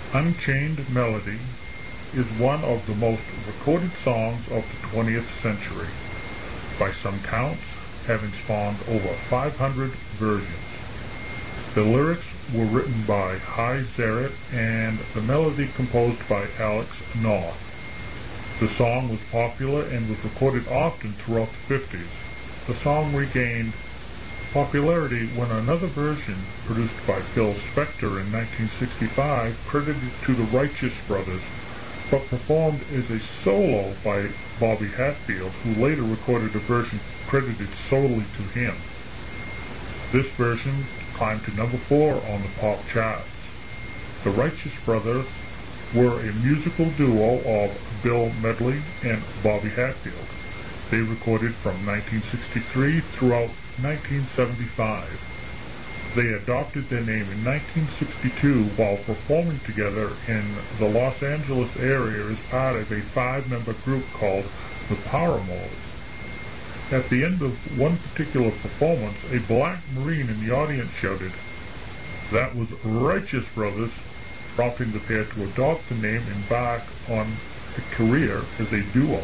Unchained Melody is one of the most recorded songs of the 20th century, by some counts having spawned over 500 versions. The lyrics were written by Hy Zarrett and the melody composed by Alex North. The song was popular and was recorded often throughout the 50s. The song regained popularity when another version, produced by Phil Spector in 1965, credited to the Righteous Brothers, but performed as a solo by Bobby Hatfield, who later recorded a version credited solely to him. This version climbed to number 4 on the pop charts. The Righteous Brothers were a musical duo of Bill Medley and Bobby Hatfield. They recorded from 1963 throughout 1975. They adopted their name in 1962 while performing together in the Los Angeles area as part of a 5-member group called the Paramores. At the end of one particular performance, a black Marine in the audience shouted, "That was Righteous Brothers," prompting the pair to adopt the name and embark on a career as a duo.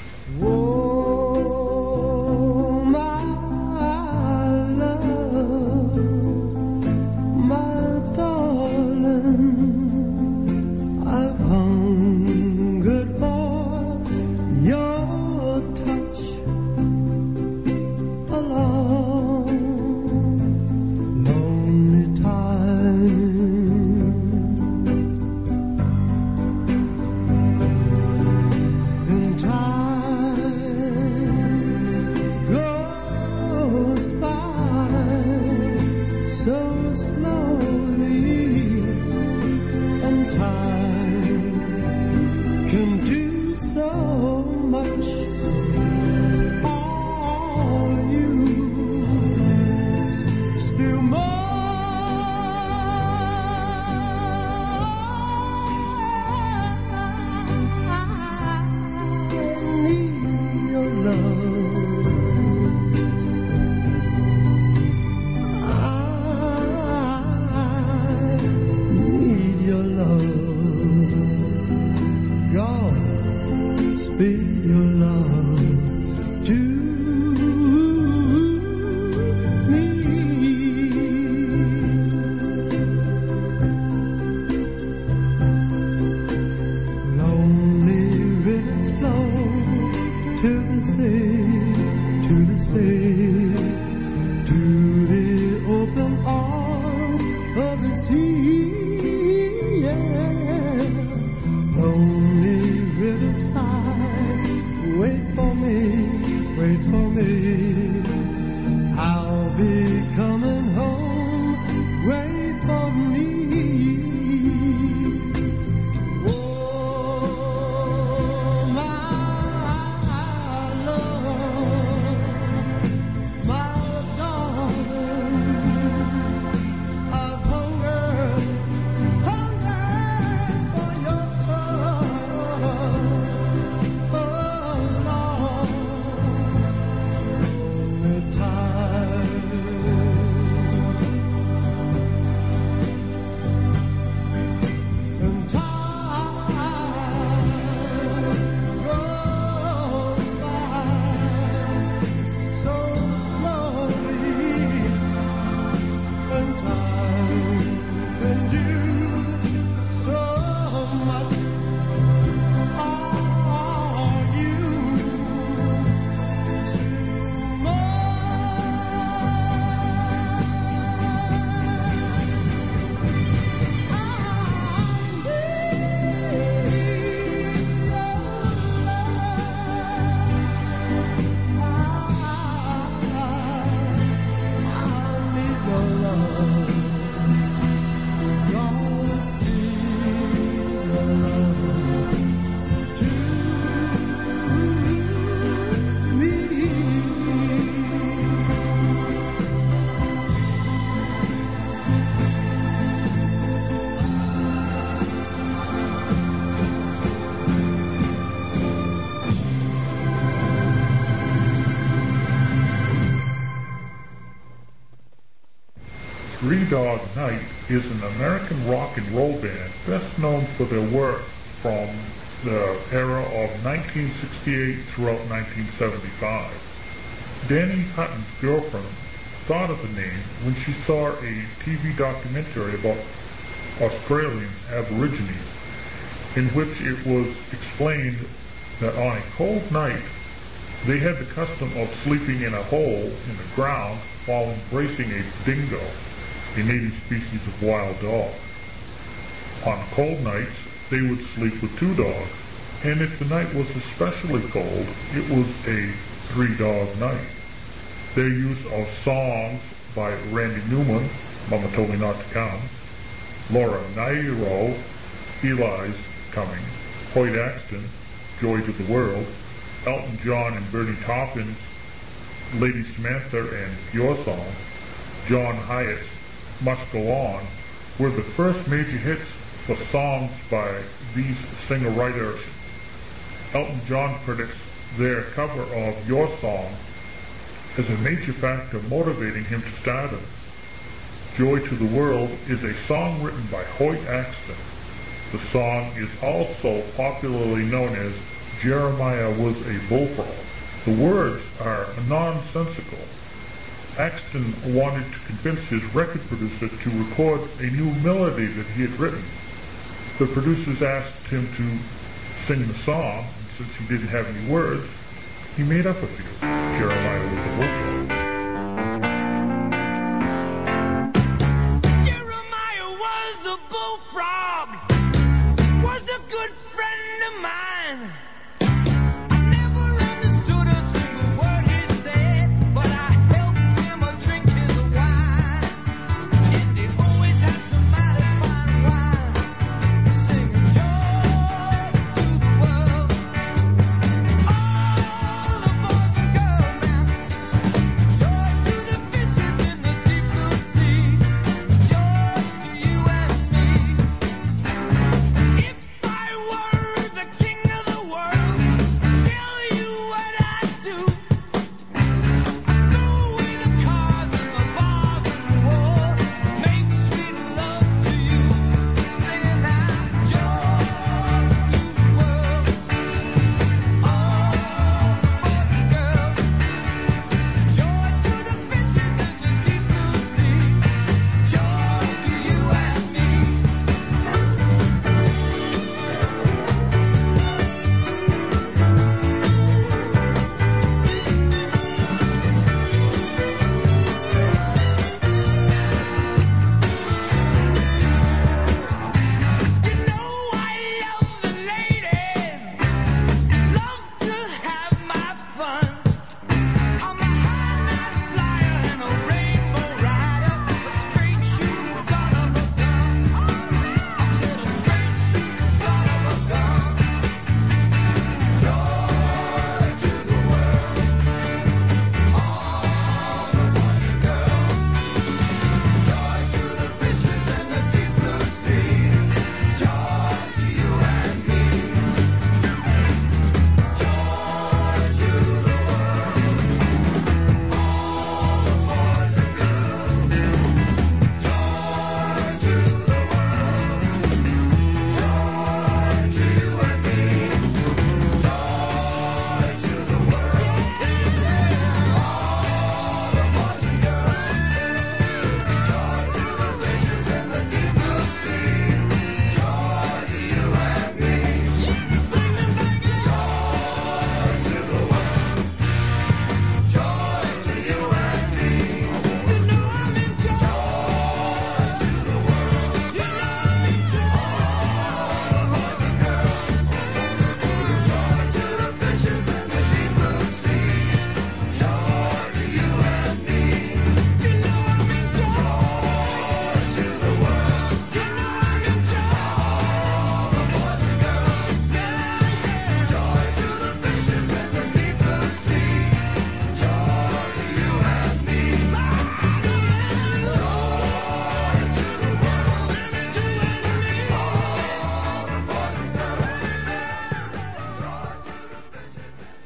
Whoa, my love, my darling, I've hungered for your touch a long, lonely time. And time goes by so slowly, and time can do so much. All you still more. I need your love. I need your love. Three Dog Night is an American rock and roll band best known for their work from the era of 1968 throughout 1975. Danny Hutton's girlfriend thought of the name when she saw a TV documentary about Australian Aborigines, in which it was explained that on a cold night they had the custom of sleeping in a hole in the ground while embracing a dingo, a native species of wild dog. On cold nights, they would sleep with two dogs, and if the night was especially cold, it was a three-dog night. Their use of songs by Randy Newman, Mama Told Me Not to Come, Laura Nyro, Eli's Coming, Hoyt Axton, Joy to the World, Elton John and Bernie Taupin's Lady Samantha and Your Song, John Hyatt's Must Go On, were the first major hits for songs by these singer-writers. Elton John predicts their cover of Your Song as a major factor motivating him to stardom. Joy to the World is a song written by Hoyt Axton. The song is also popularly known as Jeremiah Was a Bullfrog. The words are nonsensical. Axton wanted to convince his record producer to record a new melody that he had written. The producers asked him to sing the song, and since he didn't have any words, he made up a few. Jeremiah Was a Bullfrog. Jeremiah was a bullfrog, was a good friend of mine. I never understood a single word he said, but I helped him drink his wine. And he always had some mighty fine rhyme, singing joy to the world. All the boys and girls now, joy to the fishes in the deep blue sea, joy to you and me. If I were the king of the world, tell you what I'd do. I'd throw away the cars and the bars and the war, make sweet love to you, singing out joy to the world. All the boys and girls, joy to the fishes in the deep blue sea, joy to you and me. You know I love the ladies, love to have my fun. I'm a high-night flyer and a rainbow rider, a straight shooting son of a gun. I said a straight shooting son of a gun. Joy to the world, all the boys and girls. Joy to the fishes in the deep blue sea. Joy to you and me. Joy to the world, all the boys and girls. Joy to the world, joy to you and me. Joy to the world, all the boys and girls. Joy to the fishes in the deep blue sea. Joy to you and me. Joy to the world. Joy to you and me. You know I'm in joy. Joy to the world. You know I'm in joy. All the boys and girls. Joy to the fishes in the deep blue sea. Joy to you and me. You know I'm in joy. Joy to the world. You know I'm in joy. All the boys and girls. Joy to the fishes in the deep blue sea. Joy to you and me. Joy to the world. All the boys and girls.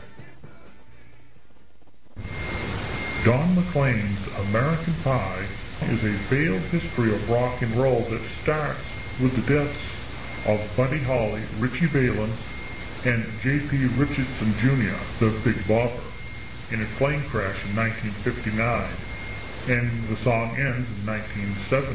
Don McLean's American Pie is a veiled history of rock and roll that starts with the deaths of Buddy Holly, Richie Valens, and J.P. Richardson Jr., the Big Bopper, in a plane crash in 1959, and the song ends in 1970.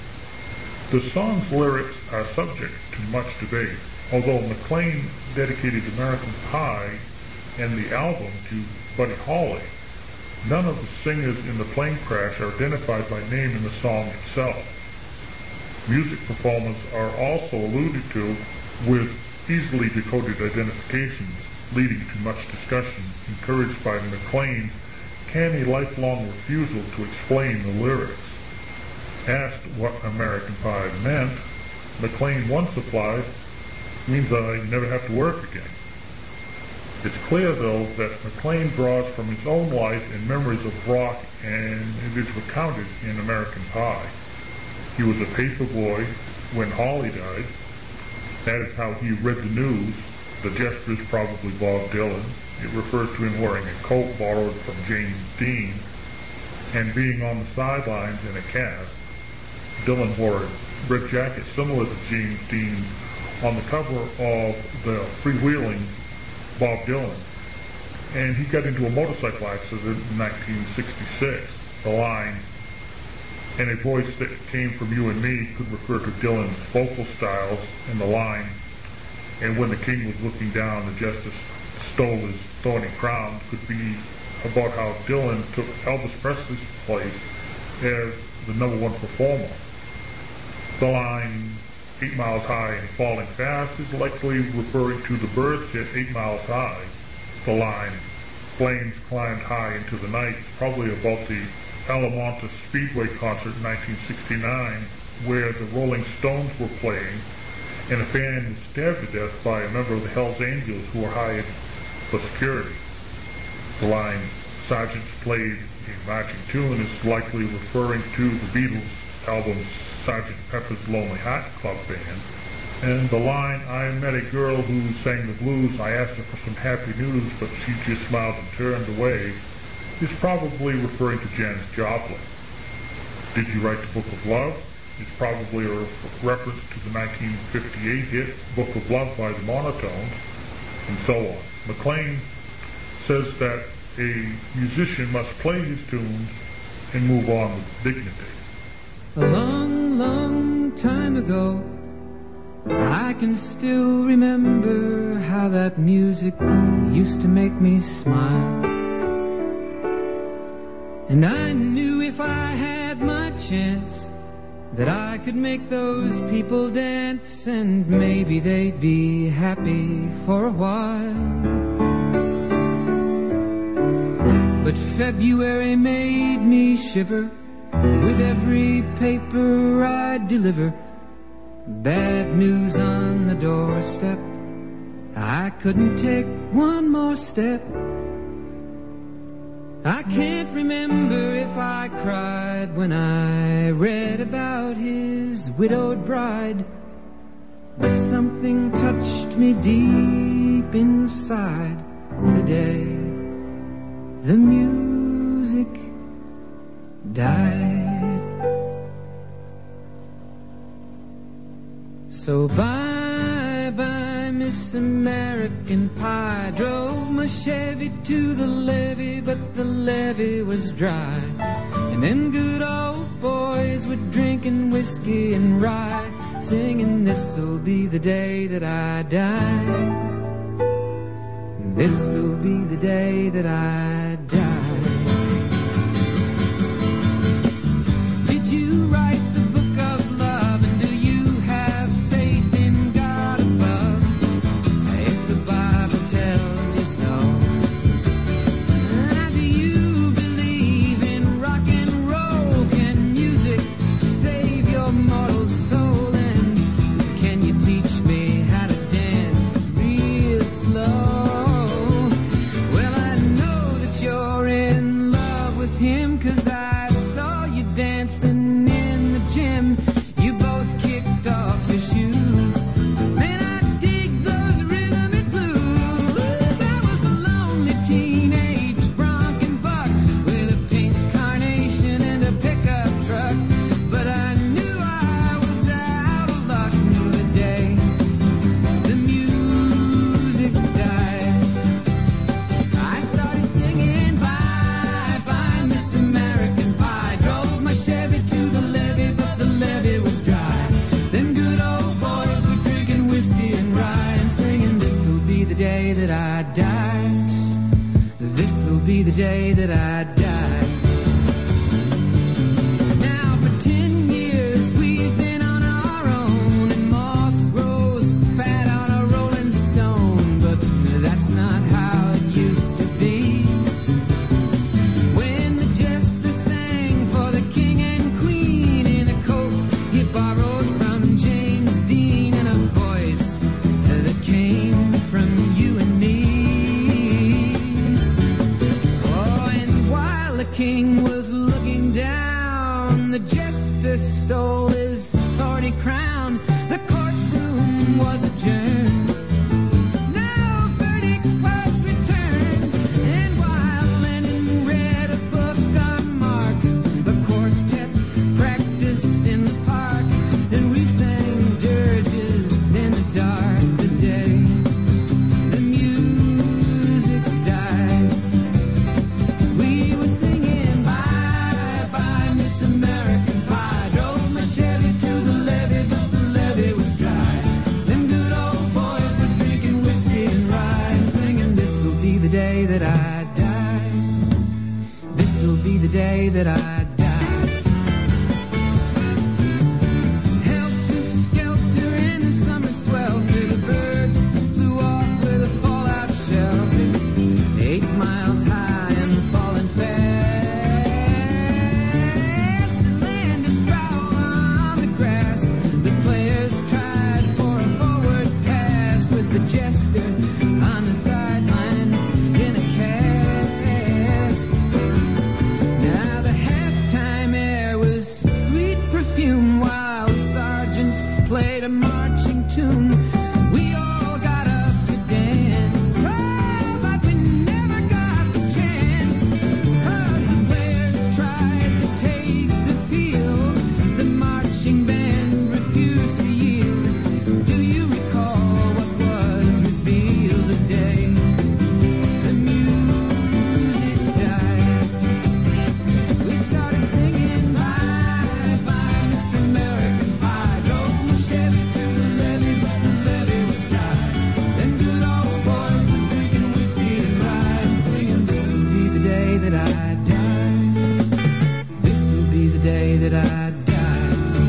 The song's lyrics are subject to much debate, although McLean dedicated American Pie and the album to Buddy Holly. None of the singers in the plane crash are identified by name in the song itself. Music performers are also alluded to with easily decoded identifications, leading to much discussion, encouraged by McLean's canny lifelong refusal to explain the lyrics. Asked what American Pie meant, McLean once replied, "Means I never have to work again." It's clear, though, that McLean draws from his own life and memories of rock, and it is recounted in American Pie. He was a paper boy when Holly died. That is how he read the news. The gesture is probably Bob Dylan. It refers to him wearing a coat borrowed from James Dean and being on the sidelines in a cast. Dylan wore a red jacket similar to James Dean on the cover of the freewheeling Bob Dylan. And he got into a motorcycle accident in 1966. The line, "And a voice that came from you and me," could refer to Dylan's vocal styles, and the line, "And when the king was looking down, the jester stole his thorny crown," could be about how Dylan took Elvis Presley's place as the number one performer. The line, "8 miles high and falling fast," is likely referring to the Byrds hit 8 Miles High. The line, "Flames climbed high into the night," is probably about the Alamonte Speedway concert in 1969, where the Rolling Stones were playing, and a fan was stabbed to death by a member of the Hells Angels who were hired for security. The line, "Sergeants played a marching tune," is likely referring to the Beatles' album Sgt. Pepper's Lonely Heart Club Band. And the line, "I met a girl who sang the blues. I asked her for some happy news, but she just smiled and turned away," is probably referring to Janis Joplin. "Did you write the Book of Love?" is probably a reference to the 1958 hit Book of Love by the Monotones, and so on. McLean says that a musician must play his tunes and move on with dignity. A long, long time ago, I can still remember how that music used to make me smile. And I knew if I had my chance that I could make those people dance, and maybe they'd be happy for a while. But February made me shiver with every paper I deliver. Bad news on the doorstep. I couldn't take one more step. I can't remember if I cried when I read about his widowed bride, but something touched me deep inside the day the music died. So bye-bye, Miss American Pie. Drove my Chevy to the levee, but the levee was dry. And then good old boys were drinking whiskey and rye, singing, "This'll be the day that I die. This'll be the day that I die." Did you write the book of love, and do you have faith in God above? If the Bible tells you so. Do you believe in rock and roll? Can music save your mortal soul? And can you teach me how to dance real slow? Well, I know that you're day that I die. This'll be the day that I die. Now for 10 years we've been on our own, and moss grows fat on a rolling stone, but that's not how it used to be. When the jester sang for the king and queen in a coat he borrowed from James Dean, and a voice that came from you and me. Oh, and while the king was looking down, the jester stole his thorny crown. The courtroom was adjourned. No verdict was returned. And while Lenin read a book on Marx, the quartet practiced in the park, and we sang dirges in the dark. The day the music died, we were singing bye bye Miss American Pie. Drove my Chevy to the levee, but the levee was dry. Them good old boys were drinking whiskey and rye, and singing this'll be the day that I die. This'll be the day that I die. Helter skelter in the summer swelter, the birds flew off with a fallout shelter, 8 miles high and falling fast. It landed foul on the grass. The players tried for a forward pass, with the jester on the sidelines in a cast. Now the halftime air was sweet perfume, while the sergeants played a marching tune. We all got up to dance, oh, but we never got the chance, 'cause the players tried to take the field. The marching band refused to yield. Do you recall what was revealed the day the music died? We started singing bye bye Miss American Pie. Drove my Chevy to the levee, but the levee was dry. Them good old boys were drinking whiskey and rye, and singing this'll be the day that I die. This'll be the day that I die.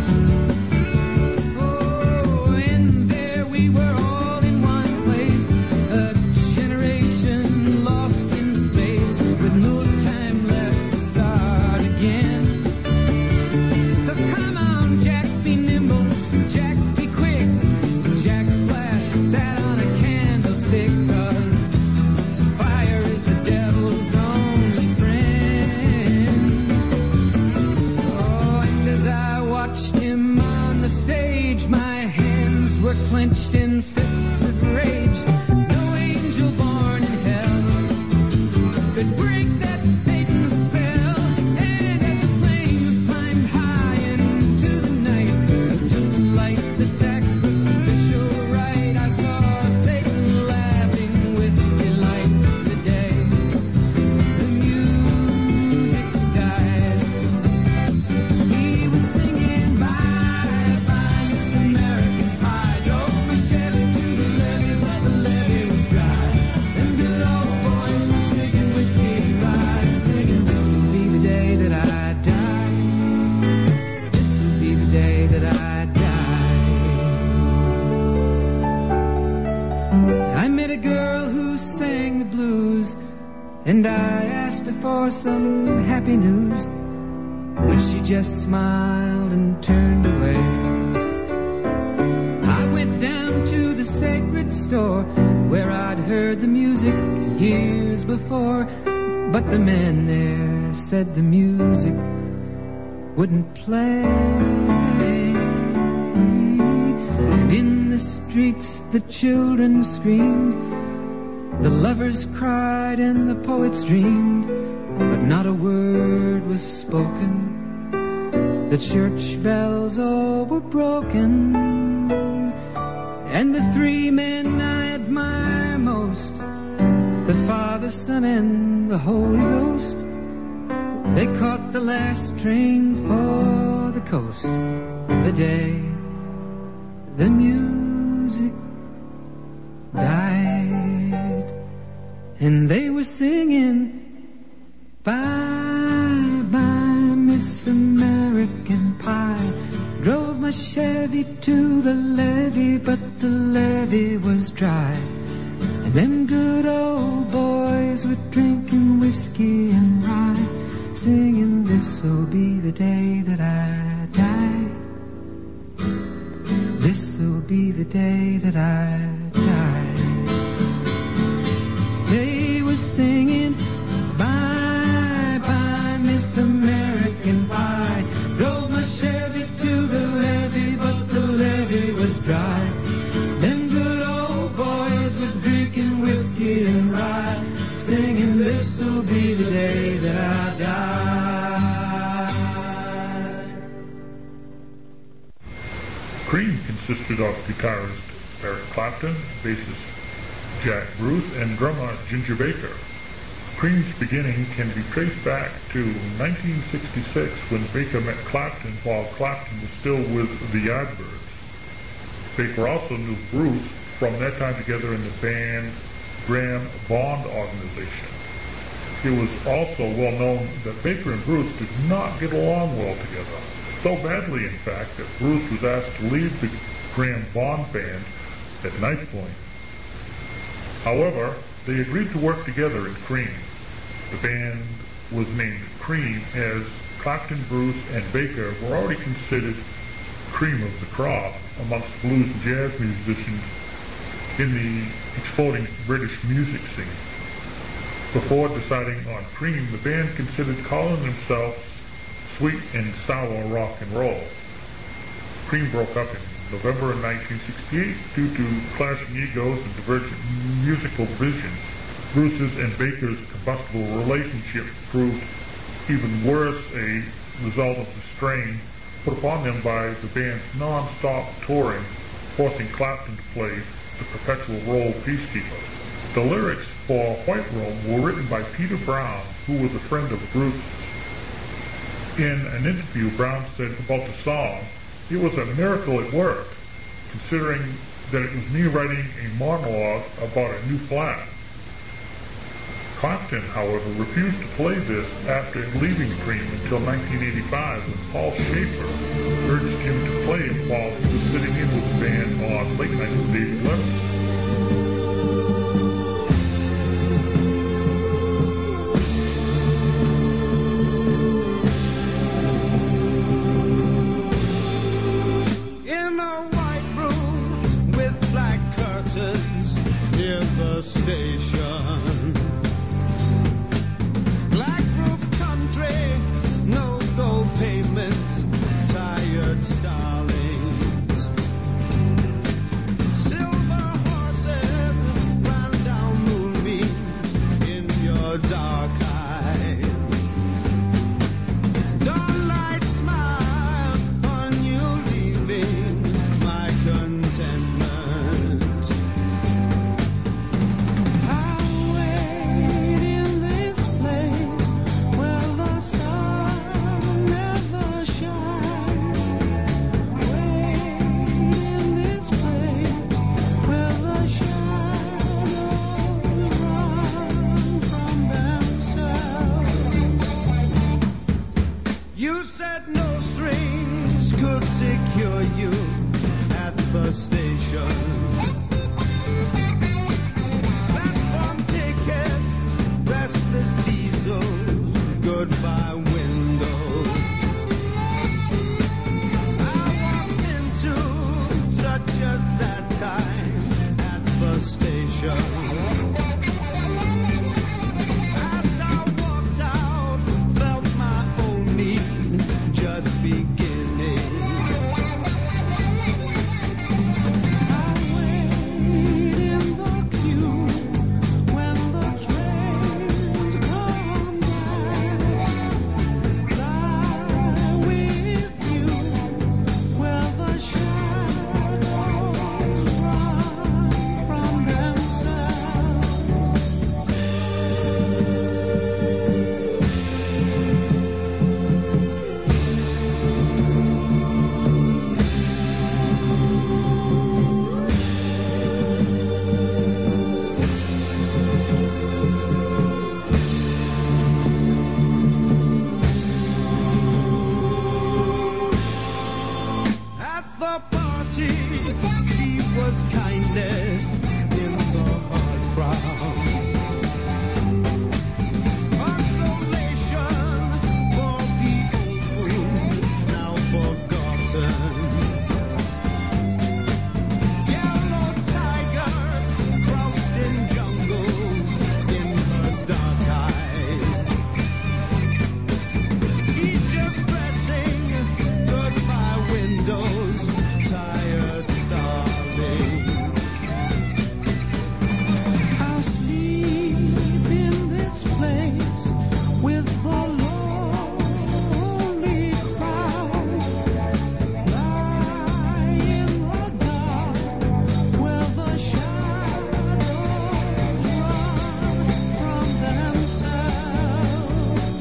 Oh, and there we were all in one place, a generation lost in space, with no time left to start again. So come on, Jack, be nimble, Jack, be quick. Jack Flash sat on a candlestick, 'cause fire is the devil's only friend. Oh, and as I watched him on the stage, my hands were clenched in fists of rage. No angel born in hell could break that Satan's spell. And as the flames climbed high into the night to light the sacrificial rite, I saw Satan laughing with delight. The day the music died, he was singing bye bye Miss American Pie. Drove my Chevy to the levee, but the levee was dry. Them good old boys were drinking whiskey and rye, and singing this'll be the day that I die. This'll be the day that I die. I met a girl who sang the blues, and I asked her for some happy news, but she just smiled and turned away. I went down to the sacred store where I'd heard the music years before, but the man there said the music wouldn't play. And in the streets the children screamed, the lovers cried and the poets dreamed, but not a word was spoken. The church bells all were broken, and the 3 men I admire most, the Father, Son, and the Holy Ghost, they caught the last train for the coast. The day the music died. and they were singing, bye bye Miss American Pie. Drove my Chevy to the levee, but the levee was dry. And them good old boys were drinking whiskey and rye, singing, this'll be the day that I die. This'll be the day that I die. They were singing, bye bye Miss American Pie. Drove my Chevy to the levee, but the levee was dry. Them good old boys were drinking whiskey and rye, singing, this'll be the day that I die. Cream consisted of guitarist Eric Clapton, bassist Jack Bruce, and drummer Ginger Baker. Cream's beginning can be traced back to 1966 when Baker met Clapton while Clapton was still with the Yardbirds. Baker also knew Bruce from their time together in the band Graham Bond Organization. It was also well known that Baker and Bruce did not get along well together, so badly in fact that Bruce was asked to leave the Graham Bond band at Knife Point. However, they agreed to work together in Cream. The band was named Cream as Clapton, Bruce, and Baker were already considered cream of the crop amongst blues and jazz musicians in the exploding British music scene. Before deciding on Cream, the band considered calling themselves Sweet and Sour Rock and Roll. Cream broke up in November of 1968 due to clashing egos and divergent musical visions. Bruce's and Baker's combustible relationship proved even worse, a result of the strain put upon them by the band's non-stop touring, forcing Clapton to play the perpetual role of peacekeeper. The lyrics for White Room were written by Peter Brown, who was a friend of Bruce's. In an interview, Brown said about the song, "It was a miracle it worked, considering that it was me writing a monologue about a new flat." Clapton, however, refused to play this after leaving Cream until 1985 when Paul Schaefer urged him to play it while he was sitting in with the band on Late Night with David Letterman. In a white room with black curtains near the station. Black roof country, no gold pavements, tired starlings. Silver horses ran down moonbeams in your dark eyes. Dawnlight smile on you leaving my contentment. I'll wait in this place where the sun never shines. Wait in this place where the shadows run from themselves. You said no strings could secure you at the station. Platform ticket, restless diesels, goodbye windows. I walked into such a sad time at the station. As I walked out, felt my own need just beginning. I wait the party. She was kindness in the hard crowd. Consolation for the old wound now forgotten. Yellow tigers crouched in jungles in her dark eyes. She's just dressing goodbye windows, tired, starving. I'll sleep in this place with the lonely crowd. Lie in the dark where the shadows run from themselves.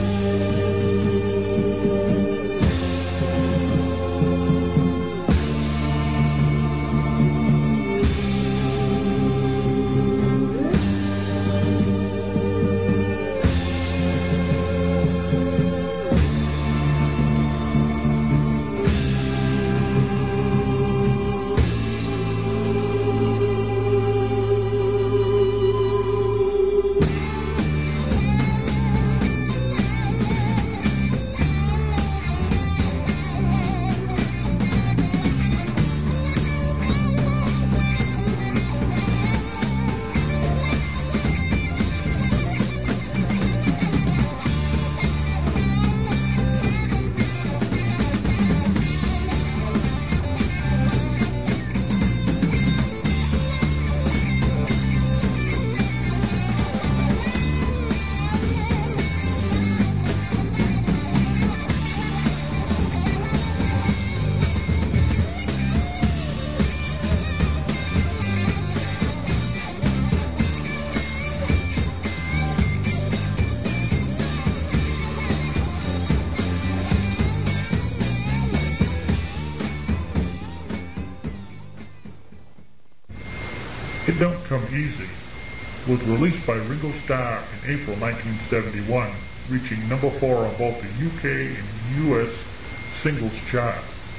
It Don't Come Easy was released by Ringo Starr in April 1971, reaching number 4 on both the UK and US singles chart.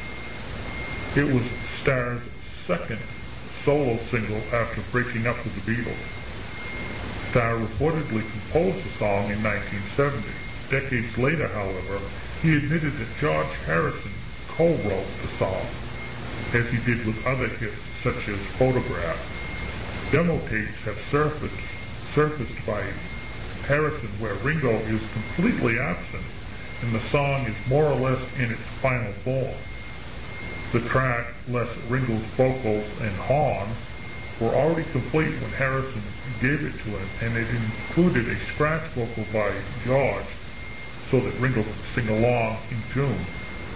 It was Starr's second solo single after breaking up with the Beatles. Starr reportedly composed the song in 1970. Decades later, however, he admitted that George Harrison co-wrote the song, as he did with other hits such as Photograph. Demo tapes have surfaced by Harrison where Ringo is completely absent and the song is more or less in its final form. The track, less Ringo's vocals and horns, were already complete when Harrison gave it to him, and it included a scratch vocal by George so that Ringo could sing along in tune.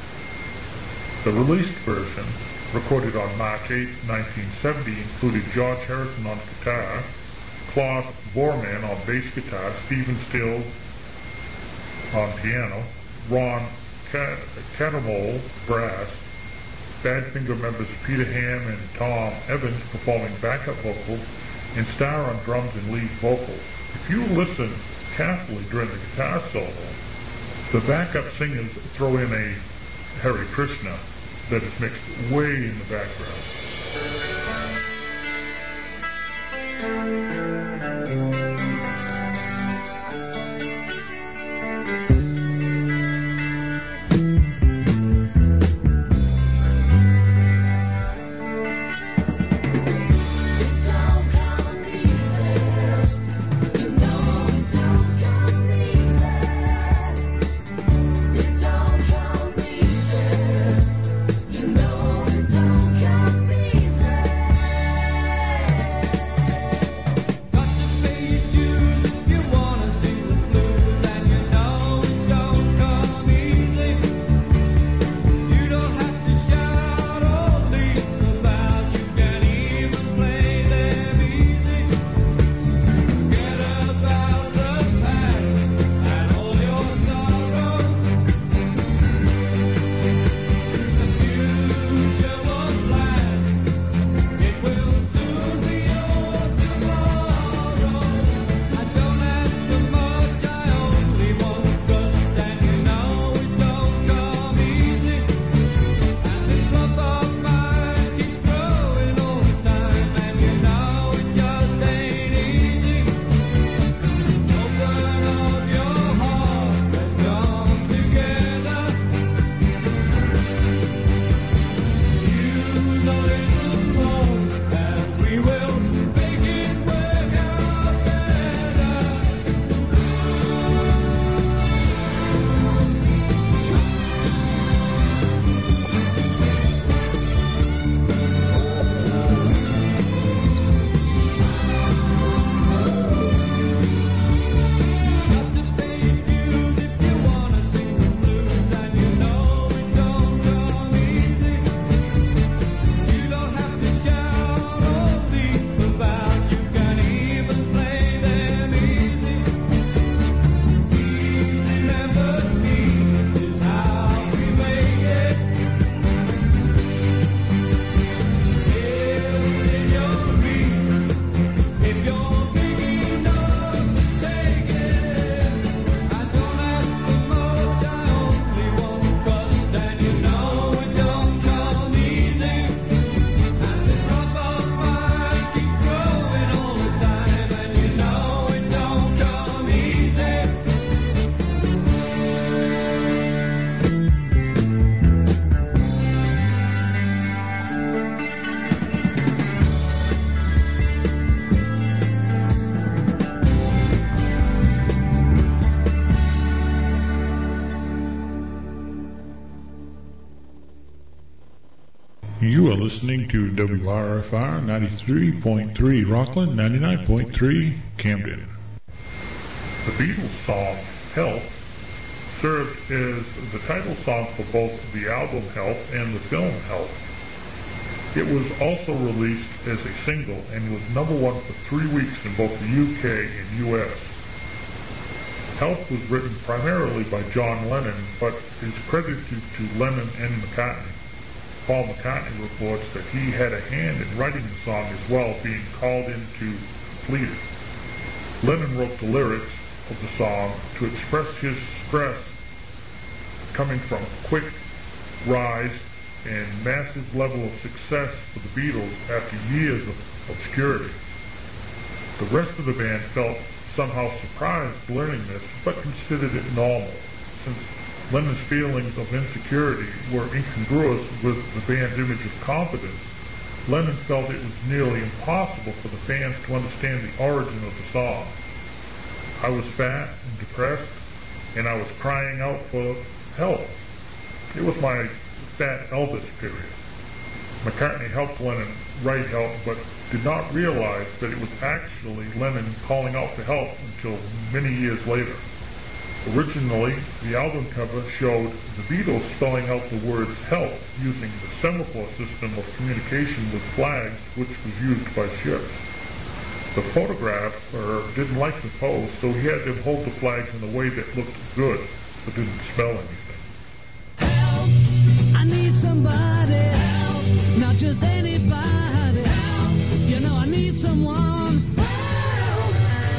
The released version, recorded on March 8, 1970, included George Harrison on guitar, Klaus Voormann on bass guitar, Stephen Stills on piano, Ron Cattermole brass, Badfinger members Peter Ham and Tom Evans performing backup vocals, and Starr on drums and lead vocals. If you listen carefully during the guitar solo, the backup singers throw in a Hare Krishna that is mixed way in the background. You are listening to WRFR 93.3 Rockland, 99.3 Camden. The Beatles song Help served as the title song for both the album Help and the film Help. It was also released as a single and was number one for 3 weeks in both the UK and US. Help was written primarily by John Lennon, but is credited to Lennon and McCartney. Paul McCartney reports that he had a hand in writing the song as well, being called in to complete it. Lennon wrote the lyrics of the song to express his stress coming from quick rise and massive level of success for the Beatles after years of obscurity. The rest of the band felt somehow surprised learning this, but considered it normal, since Lennon's feelings of insecurity were incongruous with the band's image of confidence. Lennon felt it was nearly impossible for the fans to understand the origin of the song. I was fat and depressed, and I was crying out for help. It was my fat Elvis period. McCartney helped Lennon write Help, but did not realize that it was actually Lennon calling out for help until many years later. Originally, the album cover showed the Beatles spelling out the words help using the semaphore system of communication with flags, which was used by ships. The photographer didn't like the pose, so he had them hold the flags in a way that looked good, but didn't spell anything. Help, I need somebody. Help, not just anybody. Help, you know I need someone. Help.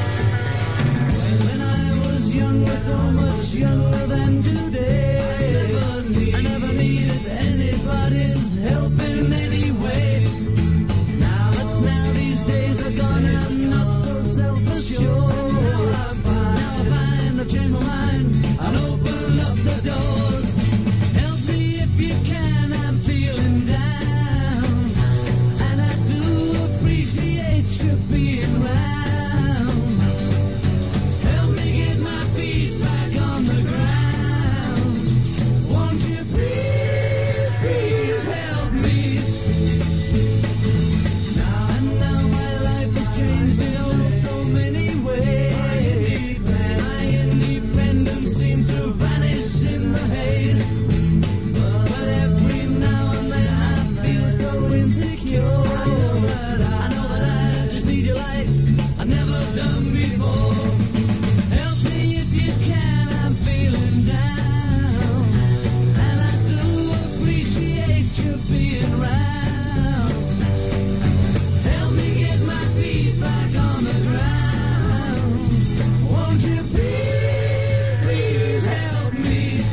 When I was younger, so much younger than today, I never needed anybody's help in any way. Now these days are gone, I'm not so self-assured. Now I find I've changed my mind, I'll open up the doors. Help me if you can, I'm feeling down, and I do appreciate you being round. Help me get my feet back on the ground. Won't you please, please help me? Now my life has changed in so many ways. My independence seems to vanish in the haze. But every now and then I feel so insecure. I know that I just need your light. I've never done before. Help me if you can, I'm feeling down, and I do appreciate you being round. Help me get my feet back on the ground. Won't you please, please help me?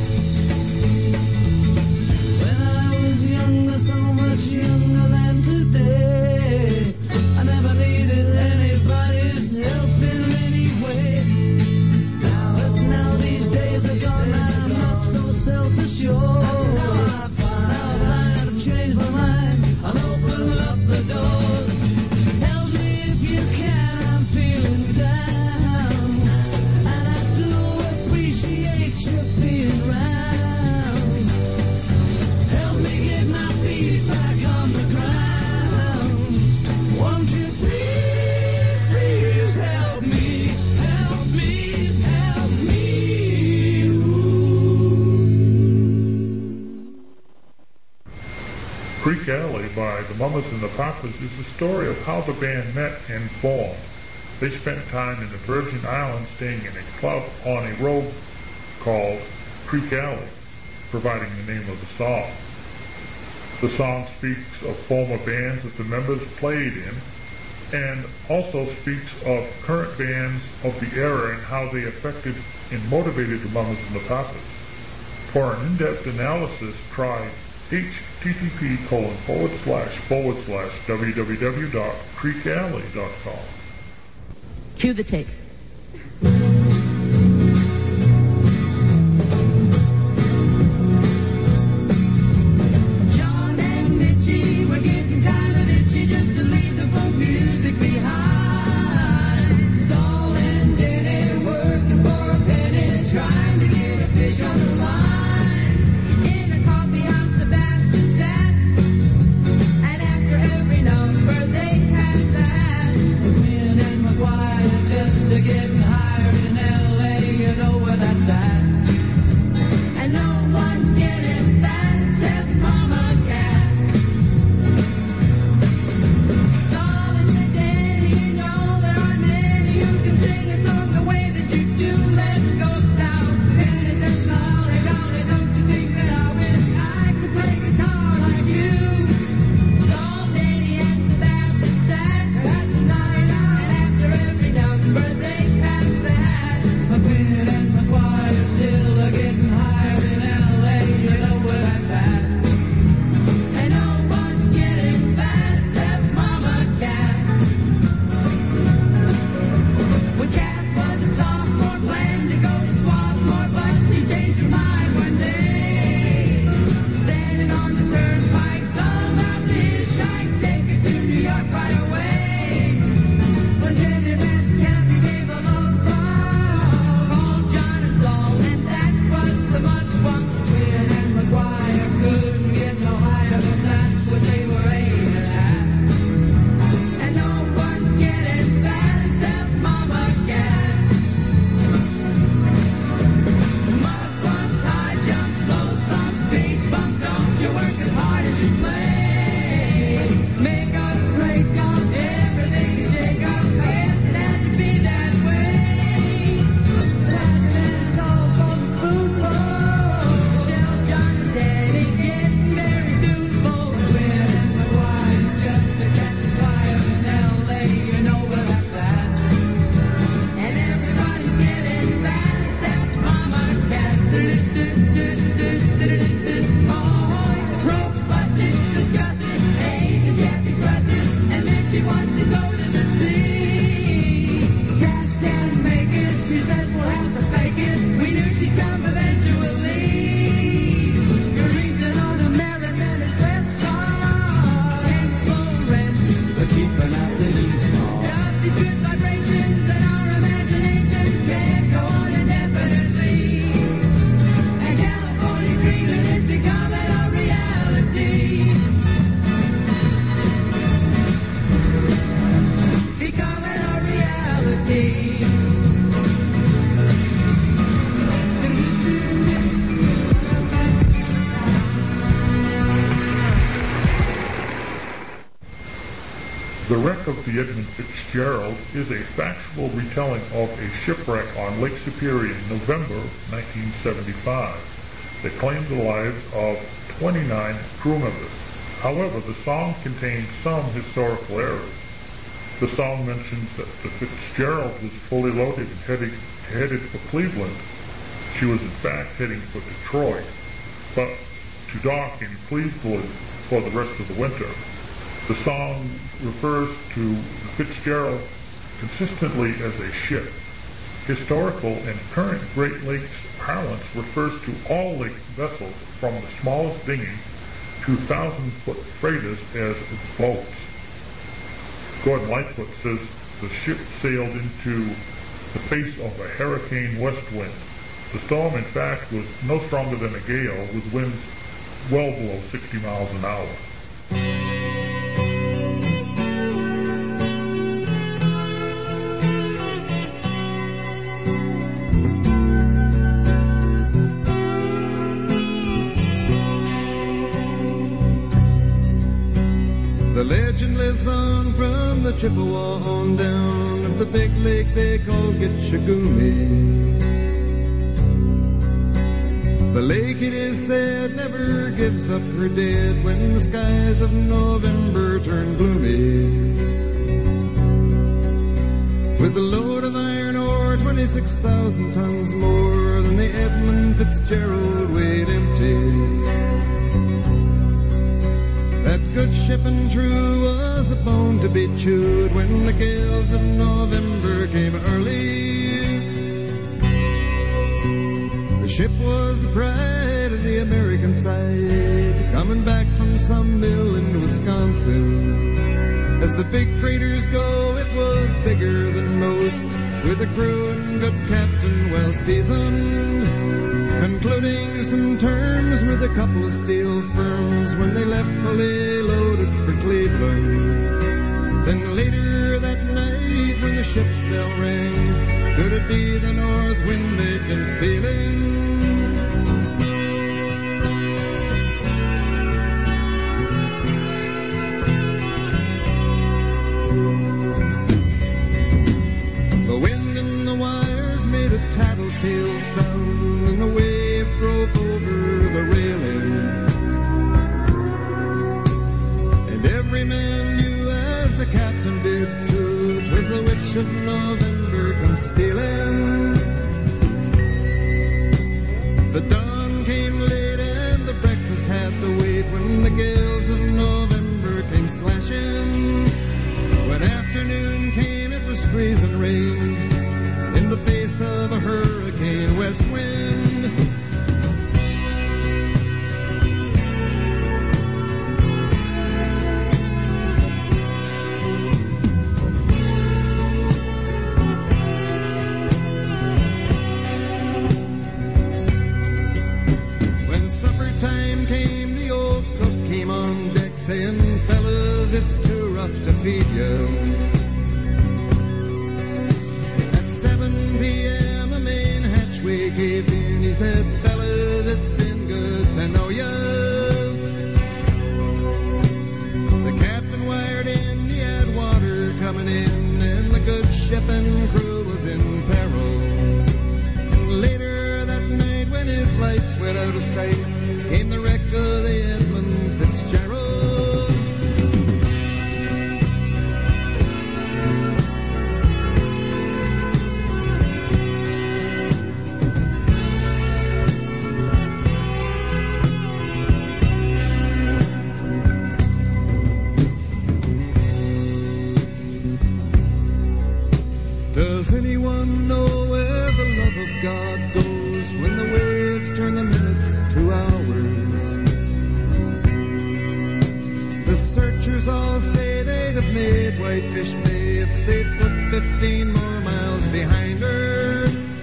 When I was younger, so much younger than today, I never needed anybody's help in any way. Now these days are gone, I'm not so self-assured. Now I find I've changed my mind, I'll open up the doors. Help me if you can, I'm feeling down, and I do appreciate you being round. Help me get my feet back on the ground. Won't you please, please help me? Help me, help me. Creek Alley by the Mamas and the Papas is the story of how the band met and formed. They spent time in the Virgin Islands staying in a club on a road called Creek Alley, providing the name of the song. The song speaks of former bands that the members played in, and also speaks of current bands of the era and how they affected and motivated the Mamas and the Papas. For an in-depth analysis, try http://www.creekalley.com. Cue the tape. John and Mitchie were getting kind of itchy just to leave the folk music behind. Saul and Denny working for a penny, trying to get a fish on the line. In a coffee house, Sebastian sat wants to go to the sea. Cash can't make it. She says we'll have to fake it. We knew she'd come eventually. Greasing on American Express card and slow rent. But keeping out the east side. Just these good vibrations that our imaginations can't go on indefinitely. And California dreaming is becoming a reality. Becoming a reality. The wreck of the Edmund Fitzgerald is a factual retelling of a shipwreck on Lake Superior in November 1975 that claimed the lives of 29 crew members. However, the song contains some historical errors. The song mentions that the Fitzgerald was fully loaded and headed for Cleveland. She was in fact heading for Detroit, but to dock in Cleveland for the rest of the winter. The song refers to the Fitzgerald consistently as a ship. Historical and current Great Lakes parlance refers to all lake vessels from the smallest dinghy to 1,000-foot freighters as boats. Gordon Lightfoot says the ship sailed into the face of a hurricane west wind. The storm, in fact, was no stronger than a gale with winds well below 60 miles an hour. The legend lives on from the Chippewa on down of the big lake they call Gitchagumi. The lake, it is said, never gives up her dead when the skies of November turn gloomy. With a load of iron ore, 26,000 tons more than the Edmund Fitzgerald weighed empty. That good ship and true was a bone to be chewed when the gales of November came early. The ship was the pride of the American side, coming back from some mill in Wisconsin. As the big freighters go, it was bigger than most, with a crew and good captain well seasoned, concluding some terms with a couple of steel firms when they left fully loaded for Cleveland. Then later that night when the ship's bell rang, could it be the north wind they'd been feeling? The wind in the wires made a tattletale sound, and the wave broke over the railing. And every man knew, as the captain did too, 'twas the witch of November come stealing. The dawn came late and the breakfast had to wait when the gales of November came slashing. When afternoon came, it was freezing rain in the face of a hurricane west wind. When supper time came, the old cook came on deck saying, "Fellas, it's too rough to feed you." At 7 p.m. a main hatchway caved in. He said, "Fellas, it's been good to know ya." The captain wired in, he had water coming in, and the good ship and crew was in peril. And later that night, when his lights went out of sight, came the wreck of the Edmund Fitzgerald. sailors all say they'd have made Whitefish Bay if they'd put 15 more miles behind her.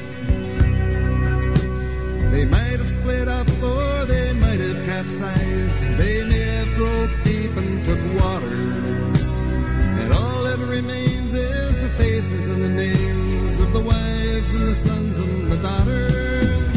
They might have split up or they might have capsized. They may have broke deep and took water. And all that remains is the faces and the names of the wives and the sons and the daughters.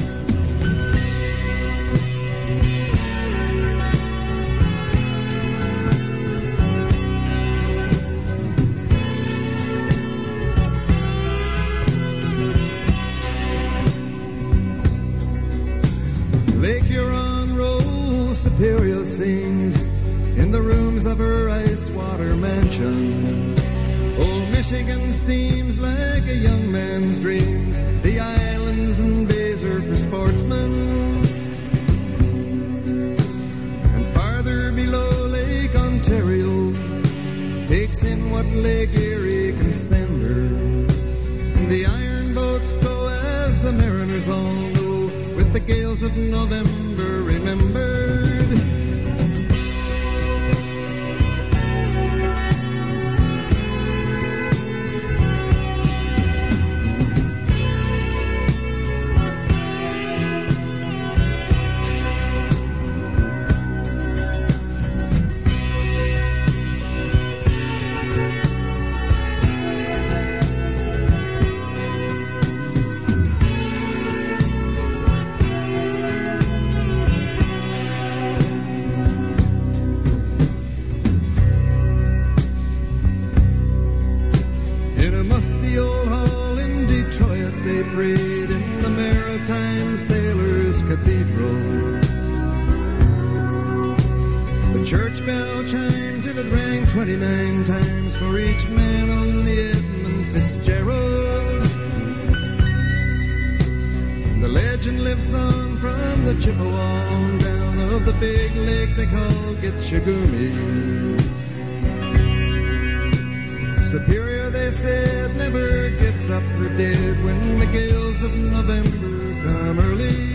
Lake Huron rolls, Superior sings in the rooms of her ice water mansion. Old Michigan steams like a young man's dreams. The islands and bays are for sportsmen. And farther below, Lake Ontario takes in what Lake Erie can send her. And the iron boats go as the mariners all know, with the gales of November remembered. In a musty old hall in Detroit they prayed in the Maritime Sailors Cathedral. The church bell chimed till it rang 29 times for each man on the Edmund Fitzgerald. The legend lives on from the Chippewa on down of the big lake they call Gitchagumi. Superior, they said, never gives up her dead when the gales of November come early.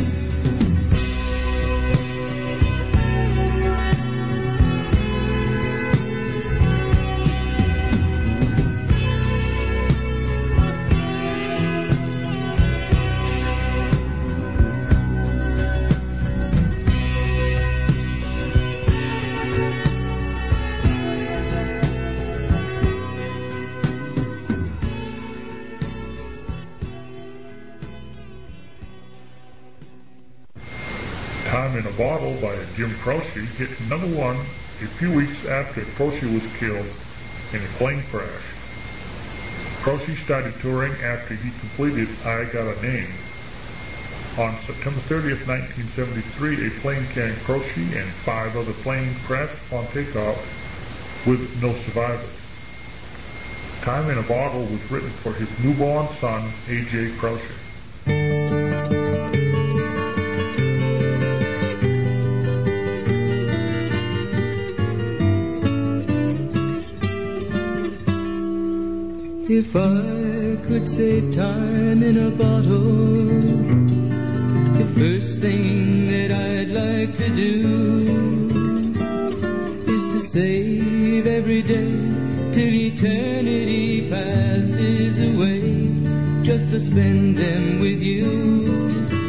Time in a Bottle by Jim Croce hit number one a few weeks after Croce was killed in a plane crash. Croce started touring after he completed I Got a Name. On September 30th, 1973, a plane carrying Croce and 5 other planes crashed upon takeoff with no survivors. Time in a Bottle was written for his newborn son, A.J. Croce. If I could save time in a bottle, the first thing that I'd like to do is to save every day till eternity passes away, just to spend them with you.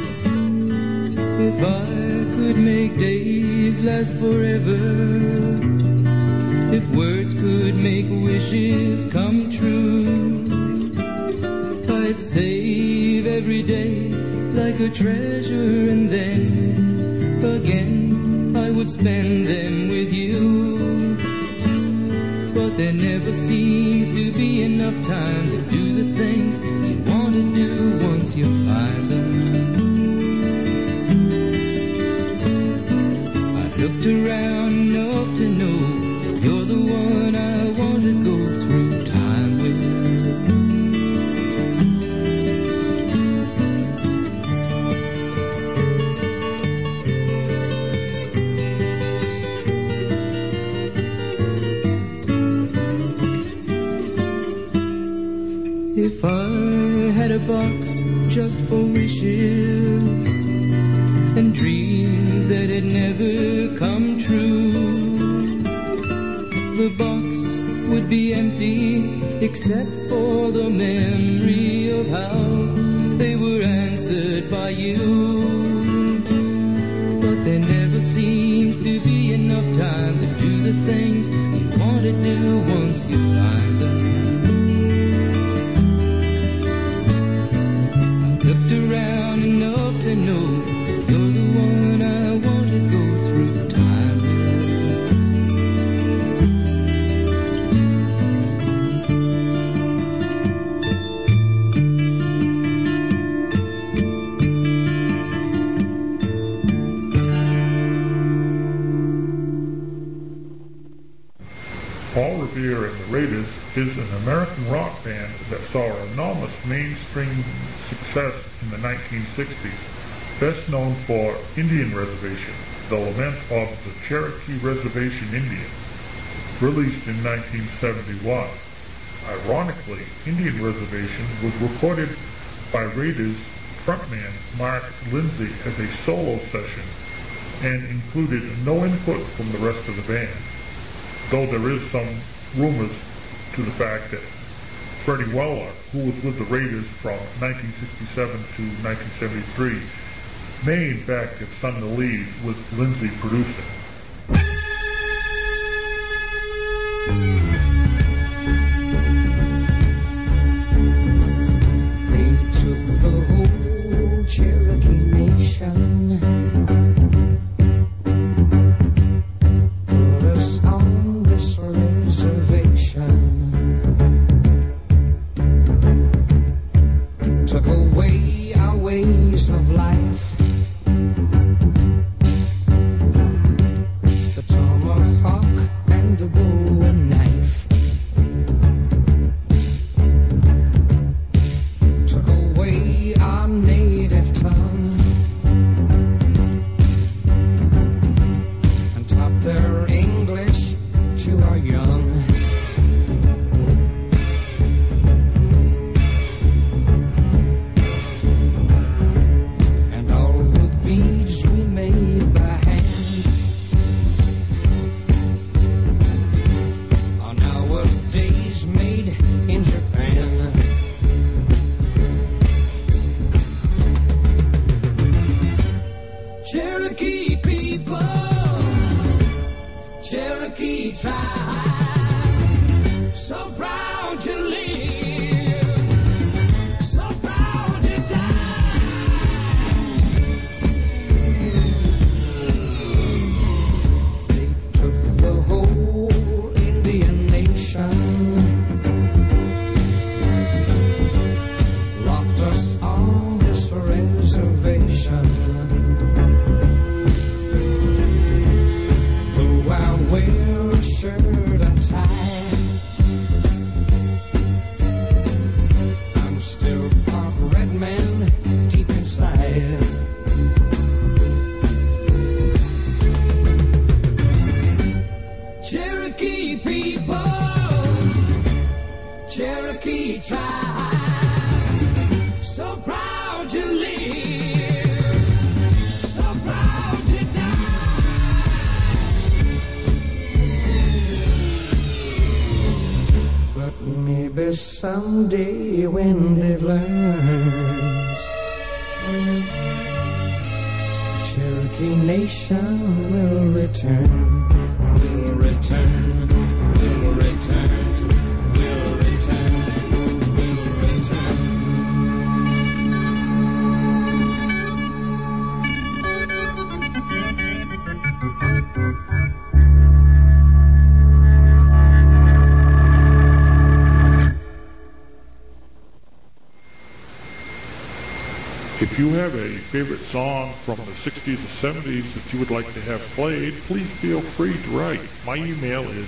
If I could make days last forever, if words could make wishes come true, I'd save every day like a treasure, and then again I would spend them with you. But there never seems to be enough time to do the things you want to do once you find them. I've looked around enough to know you're the one I want to go through time with. If I had a box just for wishes and dreams that had never come true, the box would be empty except for the memory of how they were answered by you. But there never seems to be enough time to do the things you want to do once you find them. I've looked around enough to know that you're the one I want to go through time with. Paul Revere and the Raiders is an American rock band that saw enormous mainstream success in the 1960s, best known for Indian Reservation, the lament of the Cherokee Reservation Indians, released in 1971. Ironically, Indian Reservation was recorded by Raiders frontman Mark Lindsay as a solo session and included no input from the rest of the band, though there is some rumors to the fact that Freddie Weller, who was with the Raiders from 1967 to 1973, may in fact have sung the lead with Lindsay producing. They took the whole Cherokee Nation, put us on this reservation, took away our ways of life, the tomahawk and the bow and knife, took away our native tongue, and taught their English to our young. And all the beads we made by hand are nowadays made in Japan. Cherokee people, Cherokee tribe, so proud to live, so proud to die. They took the whole Indian nation, locked us on this reservation. Though I wear a shirt and tie, I'm still part red man deep inside. Cherokee people, Cherokee tribe, so proud to live, so proud to die. But maybe someday when they've learned, Cherokee Nation will return. Will return. Will return. Will return. Will return. If you have a favorite song from the 60s or 70s that you would like to have played, please feel free to write. My email is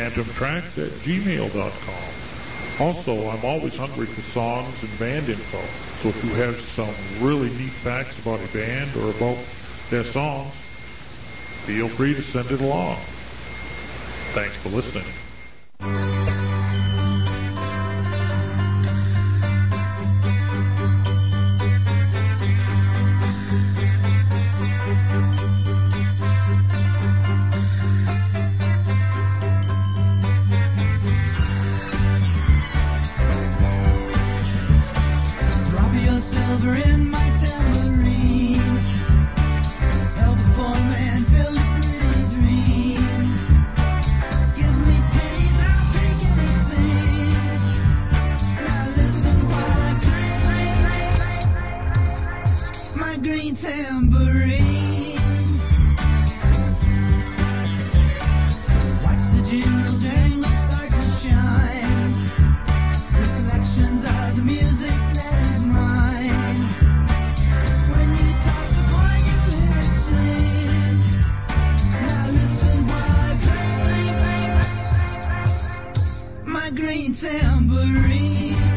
phantomtracks@gmail.com. Also, I'm always hungry for songs and band info, so if you have some really neat facts about a band or about their songs, feel free to send it along. Thanks for listening. green tambourine.